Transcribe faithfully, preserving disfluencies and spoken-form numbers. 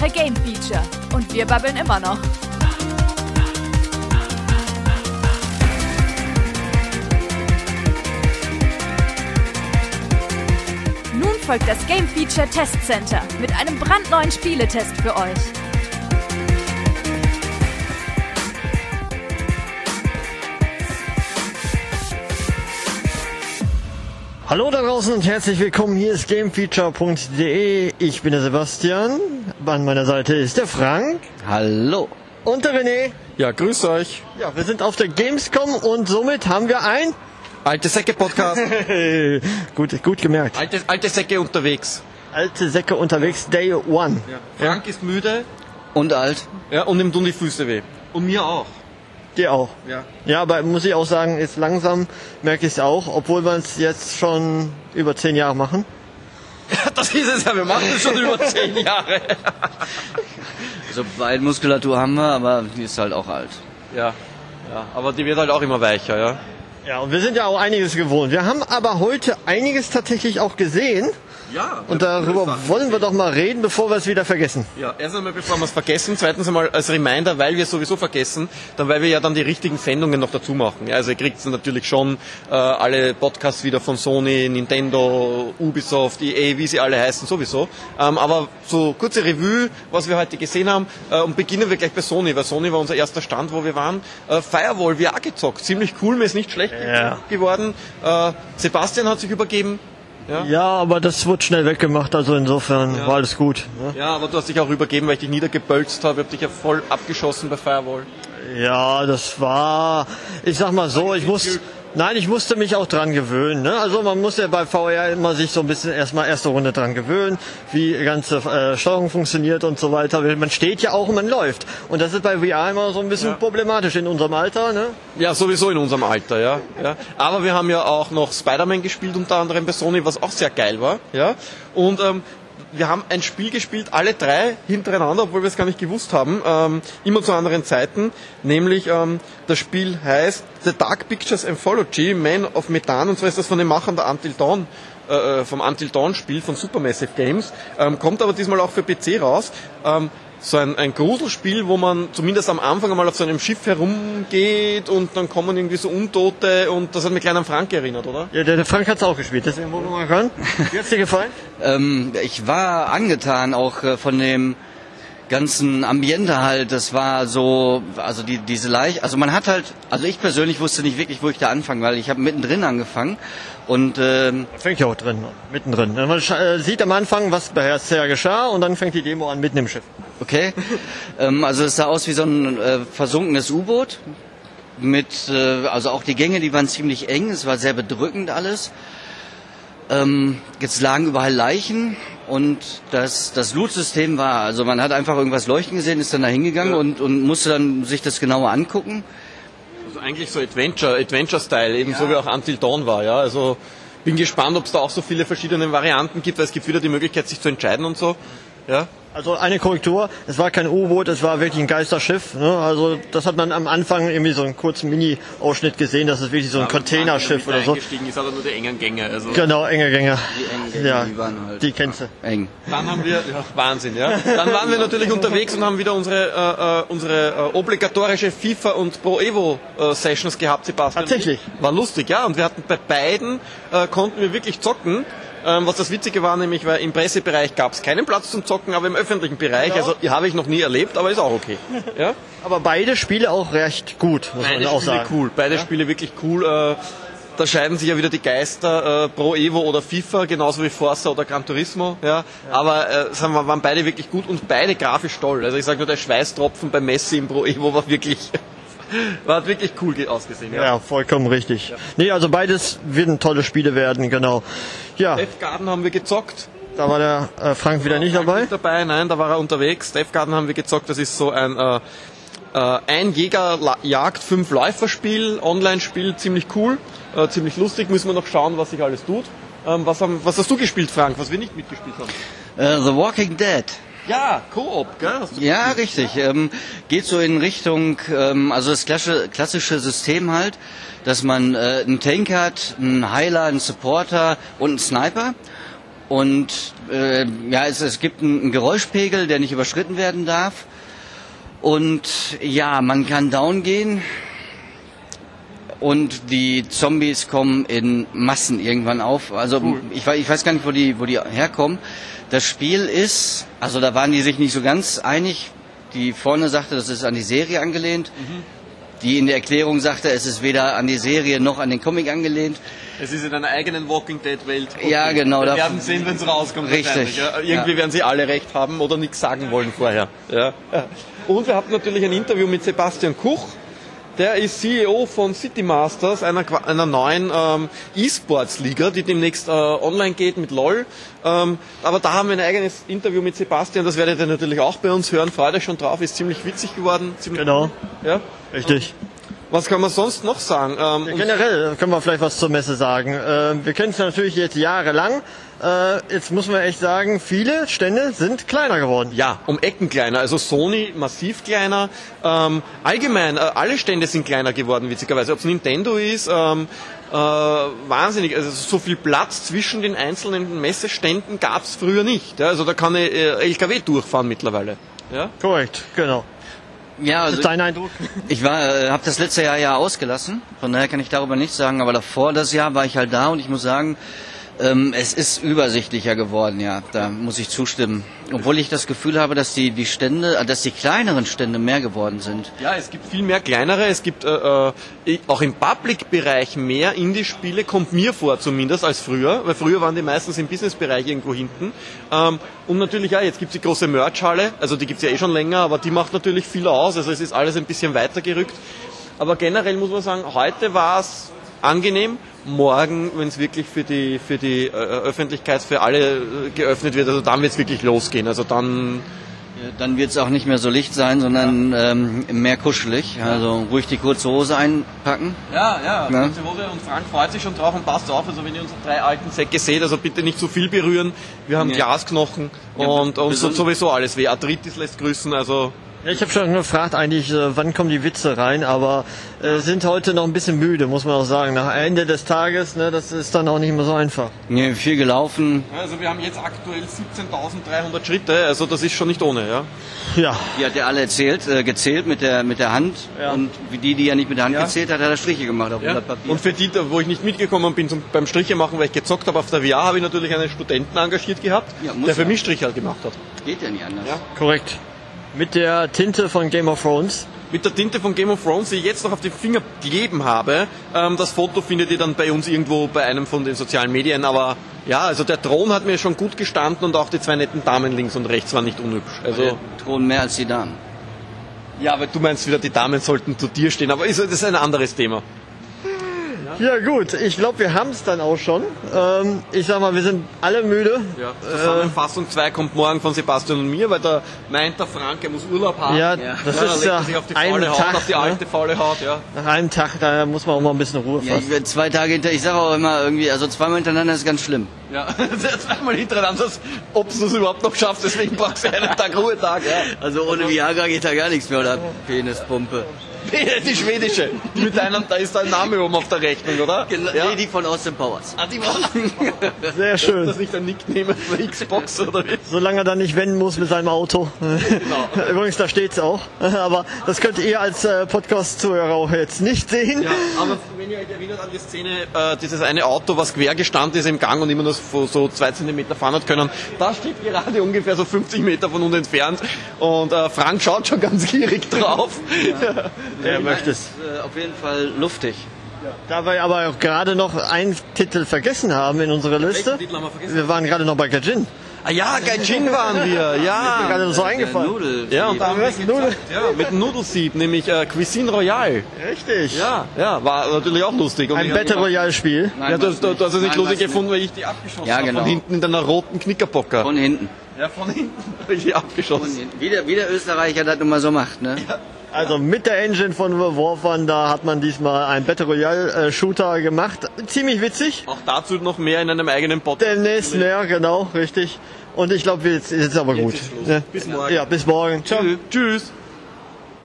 Woche Game Feature. Und wir babbeln immer noch. Nun folgt das Game Feature Test Center mit einem brandneuen Spieletest für euch. Hallo da draußen und herzlich willkommen, hier ist gamefeature punkt de. Ich bin der Sebastian, an meiner Seite ist der Frank. Hallo. Und der René. Ja, grüß euch. Ja, wir sind auf der Gamescom und somit haben wir ein... Alte Säcke Podcast. gut, gut gemerkt. Alte, alte Säcke unterwegs. Alte Säcke unterwegs, Day One. Ja. Frank ja. ist müde. Und alt. Ja, und ihm tun die Füße weh. Und mir auch. Dir auch. Ja. Ja, aber muss ich auch sagen, jetzt langsam merke ich es auch, obwohl wir es jetzt schon über zehn Jahre machen. Ja, das ist es ja, wir machen es schon über zehn Jahre. So Beinmuskulatur haben wir, aber die ist halt auch alt. Ja, ja, aber die wird halt auch immer weicher, ja. Ja, und wir sind ja auch einiges gewohnt. Wir haben aber heute einiges tatsächlich auch gesehen. Ja. Und darüber wollen wir doch mal reden, bevor wir es wieder vergessen. Ja, erst einmal, bevor wir es vergessen, zweitens einmal als Reminder, weil wir es sowieso vergessen, dann weil wir ja dann die richtigen Sendungen noch dazu machen. Ja, also ihr kriegt natürlich schon äh, alle Podcasts wieder von Sony, Nintendo, Ubisoft, E A, wie sie alle heißen, sowieso. Ähm, aber so kurze Revue, was wir heute gesehen haben, äh, und beginnen wir gleich bei Sony, weil Sony war unser erster Stand, wo wir waren. Äh, Firewall V R gezockt, ziemlich cool, mir ist nicht schlecht ja. geworden. Äh, Sebastian hat sich übergeben. Ja? ja, aber das wurde schnell weggemacht, also insofern ja. war alles gut. Ne? Ja, aber du hast dich auch übergeben, weil ich dich niedergebölzt habe. Ich habe dich ja voll abgeschossen bei Firewall. Ja, das war, ich sag mal so, ich muss, nein, ich musste mich auch dran gewöhnen. Ne? Also man muss ja bei V R immer sich so ein bisschen erstmal erste Runde dran gewöhnen, wie die ganze äh, Steuerung funktioniert und so weiter. Man steht ja auch und man läuft. Und das ist bei V R immer so ein bisschen ja. problematisch in unserem Alter. Ne? Ja, sowieso in unserem Alter, ja. ja. Aber wir haben ja auch noch Spider-Man gespielt, unter anderem bei Sony, was auch sehr geil war. Ja. Und ähm, wir haben ein Spiel gespielt, alle drei hintereinander, obwohl wir es gar nicht gewusst haben, ähm, immer zu anderen Zeiten, nämlich ähm, das Spiel heißt The Dark Pictures Anthology, Man of Medan, und zwar ist das von den Machern der Until Dawn, äh, vom Until Dawn Spiel von Supermassive Games, ähm, kommt aber diesmal auch für P C raus. Ähm, so ein, ein Gruselspiel, wo man zumindest am Anfang einmal auf so einem Schiff herumgeht und dann kommen irgendwie so Untote, und das hat mich klein an Frank erinnert, oder? Ja, der, der Frank hat es auch gespielt, deswegen wollen wir mal hören. Wie hat's dir gefallen? ähm, ich war angetan auch äh, von dem ganzen Ambiente halt. Das war so, also die, diese leicht, also man hat halt, also ich persönlich wusste nicht wirklich, wo ich da anfangen, weil ich habe mittendrin angefangen. Und ähm, fängt ja auch drin, mittendrin. Man äh, sieht am Anfang, was bisher geschah, und dann fängt die Demo an mitten im Schiff. Okay, ähm, also es sah aus wie so ein äh, versunkenes U-Boot mit, äh, also auch die Gänge, die waren ziemlich eng, es war sehr bedrückend alles. Ähm, jetzt lagen überall Leichen, und das, das Loot-System war, also man hat einfach irgendwas leuchten gesehen, ist dann da hingegangen ja. und, und musste dann sich das genauer angucken. Also eigentlich so Adventure, Adventure-Style, eben ja. so wie auch Until Dawn war, ja. Also bin gespannt, ob es da auch so viele verschiedene Varianten gibt, weil es gibt wieder die Möglichkeit, sich zu entscheiden und so, ja. Also eine Korrektur, es war kein U-Boot, es war wirklich ein Geisterschiff. Ne? Also das hat man am Anfang irgendwie so einen kurzen Mini-Ausschnitt gesehen, das ist wirklich so ein ja, Containerschiff oder so. Eingestiegen ist aber nur die engen Gänge. Also genau, enge Gänge. Die engen Gänge, ja, die waren halt die kennst du. Eng. Dann haben wir, ja, Wahnsinn, ja. Dann waren wir natürlich unterwegs und haben wieder unsere, äh, unsere äh, obligatorische FIFA und Pro Evo äh, Sessions gehabt, Sebastian. Tatsächlich. War lustig, ja. Und wir hatten bei beiden, äh, konnten wir wirklich zocken. Ähm, was das Witzige war, nämlich, weil im Pressebereich gab es keinen Platz zum Zocken, aber im öffentlichen Bereich, genau. Also die habe ich noch nie erlebt, aber ist auch okay. Ja? Aber beide Spiele auch recht gut, muss beide man auch Spiele sagen. Cool. Beide ja? Spiele wirklich cool. Äh, da scheiden sich ja wieder die Geister, äh, Pro Evo oder FIFA, genauso wie Forza oder Gran Turismo. Ja? Ja. Aber äh, sagen wir, waren beide wirklich gut und beide grafisch toll. Also ich sage nur, der Schweißtropfen bei Messi im Pro Evo war wirklich... War wirklich cool ausgesehen. Ja, ja vollkommen richtig. Ja. Nee, also beides werden tolle Spiele werden, genau. Ja. Death Garden haben wir gezockt. Da war der äh, Frank wieder nicht Frank dabei. Nicht dabei, nein, da war er unterwegs. Death Garden haben wir gezockt. Das ist so ein äh, äh, ein Jäger jagt fünf Läufer-Spiel, Online-Spiel, ziemlich cool, äh, ziemlich lustig. Müssen wir noch schauen, was sich alles tut. Ähm, was, haben, was hast du gespielt, Frank? Was wir nicht mitgespielt haben? Uh, The Walking Dead. Ja, Koop, gell? Ja, richtig. Ähm, geht so in Richtung, ähm, also das klassische, klassische System halt, dass man äh, einen Tank hat, einen Heiler, einen Supporter und einen Sniper. Und äh, ja, es, es gibt einen Geräuschpegel, der nicht überschritten werden darf. Und ja, man kann down gehen. Und die Zombies kommen in Massen irgendwann auf. Also cool. ich, ich weiß gar nicht, wo die, wo die herkommen. Das Spiel ist, also da waren die sich nicht so ganz einig. Die vorne sagte, das ist an die Serie angelehnt. Mhm. Die in der Erklärung sagte, es ist weder an die Serie noch an den Comic angelehnt. Es ist in einer eigenen Walking Dead Welt. Okay. Ja, genau. Wir werden sehen, wenn es rauskommt. Richtig. Ja. Irgendwie ja. werden sie alle recht haben oder nichts sagen wollen vorher. Ja. Und wir hatten natürlich ein Interview mit Sebastian Kuch. Der ist C E O von City Masters, einer, einer neuen ähm, E-Sports-Liga, die demnächst äh, online geht mit LOL. Ähm, aber da haben wir ein eigenes Interview mit Sebastian, das werdet ihr natürlich auch bei uns hören. Freut euch schon drauf, ist ziemlich witzig geworden. Ziemlich genau, cool. Ja? Richtig. Was kann man sonst noch sagen? Ähm, ja, generell können wir vielleicht was zur Messe sagen. Äh, wir kennen es natürlich jetzt jahrelang. Äh, jetzt muss man echt sagen, viele Stände sind kleiner geworden. Ja, um Ecken kleiner. Also Sony massiv kleiner. Ähm, allgemein, äh, alle Stände sind kleiner geworden, witzigerweise. Ob es Nintendo ist, ähm, äh, wahnsinnig. Also so viel Platz zwischen den einzelnen Messeständen gab es früher nicht. Ja? Also da kann ein äh, L K W durchfahren mittlerweile. Ja? Korrekt, genau. Ja, also das ist dein Eindruck? Ich war, äh, habe das letzte Jahr ja ausgelassen, von daher kann ich darüber nichts sagen, aber davor das Jahr war ich halt da und ich muss sagen, ähm, es ist übersichtlicher geworden, ja, da muss ich zustimmen. Obwohl ich das Gefühl habe, dass die, die Stände, dass die kleineren Stände mehr geworden sind. Ja, es gibt viel mehr kleinere, es gibt äh, äh, auch im Public-Bereich mehr Indie-Spiele, kommt mir vor zumindest, als früher, weil früher waren die meistens im Business-Bereich irgendwo hinten. Ähm, und natürlich, ja, jetzt gibt es die große Merch-Halle, also die gibt es ja eh schon länger, aber die macht natürlich viel aus, also es ist alles ein bisschen weitergerückt. Aber generell muss man sagen, heute war es angenehm. Morgen, wenn es wirklich für die für die äh, Öffentlichkeit, für alle äh, geöffnet wird, also dann wird es wirklich losgehen. Also dann ja, dann wird es auch nicht mehr so licht sein, sondern ja. ähm, mehr kuschelig. Also ruhig die kurze Hose einpacken. Ja, ja, ja, kurze Hose, und Frank freut sich schon drauf und passt auf. Also wenn ihr unsere drei alten Säcke seht, also bitte nicht zu viel berühren. Wir haben ja. Glasknochen ja, und uns tut sowieso alles weh. Arthritis lässt grüßen, also. Ja, ich habe schon gefragt eigentlich, äh, wann kommen die Witze rein, aber äh, sind heute noch ein bisschen müde, muss man auch sagen. Nach Ende des Tages, ne, das ist dann auch nicht mehr so einfach. Nee, viel gelaufen. Also wir haben jetzt aktuell siebzehntausenddreihundert Schritte, also das ist schon nicht ohne, ja. Ja. Die hat er alle erzählt, äh, gezählt mit der mit der Hand ja. Und die, die er nicht mit der Hand ja. gezählt hat, hat er Striche gemacht auf ja. Blatt Papier. Und für die, wo ich nicht mitgekommen bin zum, beim Striche machen, weil ich gezockt habe auf der V R, habe ich natürlich einen Studenten engagiert gehabt, ja, der für ja. mich Striche halt gemacht hat. Geht ja nicht anders. Ja. Korrekt. Mit der Tinte von Game of Thrones. Mit der Tinte von Game of Thrones, die ich jetzt noch auf den Finger gegeben habe. Ähm, das Foto findet ihr dann bei uns irgendwo bei einem von den sozialen Medien. Aber ja, also der Thron hat mir schon gut gestanden und auch die zwei netten Damen links und rechts waren nicht unhübsch. Also der Thron mehr als die Damen. Ja, aber du meinst wieder, die Damen sollten zu dir stehen. Aber das ist ein anderes Thema. Ja gut, ich glaube, wir haben es dann auch schon. Ähm, ich sag mal, wir sind alle müde. Ja, Zusammenfassung zwei kommt morgen von Sebastian und mir, weil da meint der Frank, er muss Urlaub haben. Ja, das ja, ist ja sich auf die faule Haut, Tag, auf die alte faule Haut, ja. Nach einem Tag, da muss man auch mal ein bisschen Ruhe fassen. Ja, ich, zwei Tage hinter, ich sage auch immer irgendwie, also zweimal hintereinander ist ganz schlimm. Ja, zweimal hintereinander, ob du es überhaupt noch schaffst, deswegen brauchst du einen Tag Ruhetag. Ja. Also ohne Viagra geht da gar nichts mehr, oder Penispumpe. Die schwedische, die mit einem, da ist dein Name oben auf der Rechnung, oder? Genau, ja. Nee, die von Austin Powers. Ah, die war sehr schön. Ist das nicht ein Nickname für Xbox oder wie? Solange er dann nicht wenden muss mit seinem Auto. Genau. Übrigens, da steht's auch. Aber das könnt ihr als Podcast-Zuhörer auch jetzt nicht sehen. Ja, aber wenn ihr euch erinnert an die Szene, äh, dieses eine Auto, was quer gestanden ist im Gang und immer nur so zwei Zentimeter fahren hat können, da steht gerade ungefähr so fünfzig Meter von uns entfernt und äh, Frank schaut schon ganz gierig drauf. Ja. Er möchte es. Äh, auf jeden Fall luftig. Ja. Da wir aber auch gerade noch einen Titel vergessen haben in unserer Liste. Welchen Titel haben wir vergessen? Wir waren gerade noch bei Gaijin. Ah ja, Gaijin waren wir, ja. Ist mir gerade so eingefallen. Nudel ja, und da haben wir es Nudel. Ja, mit dem Nudelsieb, nämlich äh, Cuisine Royale. Richtig. Ja, ja, war natürlich auch lustig. Und ein Battle Royale Spiel. Nein, ja, du, du, du hast es nicht lustig gefunden, weil ich die abgeschossen ja, habe. Genau. Von hinten in deiner roten Knickerbocker. Von hinten. Ja, von hinten habe ich die abgeschossen. Wie der, wie der Österreicher das nun mal so macht, ne? Ja. Also mit der Engine von Warfare, da hat man diesmal einen Battle Royale Shooter gemacht. Ziemlich witzig. Auch dazu noch mehr in einem eigenen Podcast. Demnächst mehr, genau, richtig. Und ich glaube, jetzt ist es aber jetzt gut. Ist ja. Bis morgen. Ja, bis morgen. Ciao. Tschüss. Tschüss.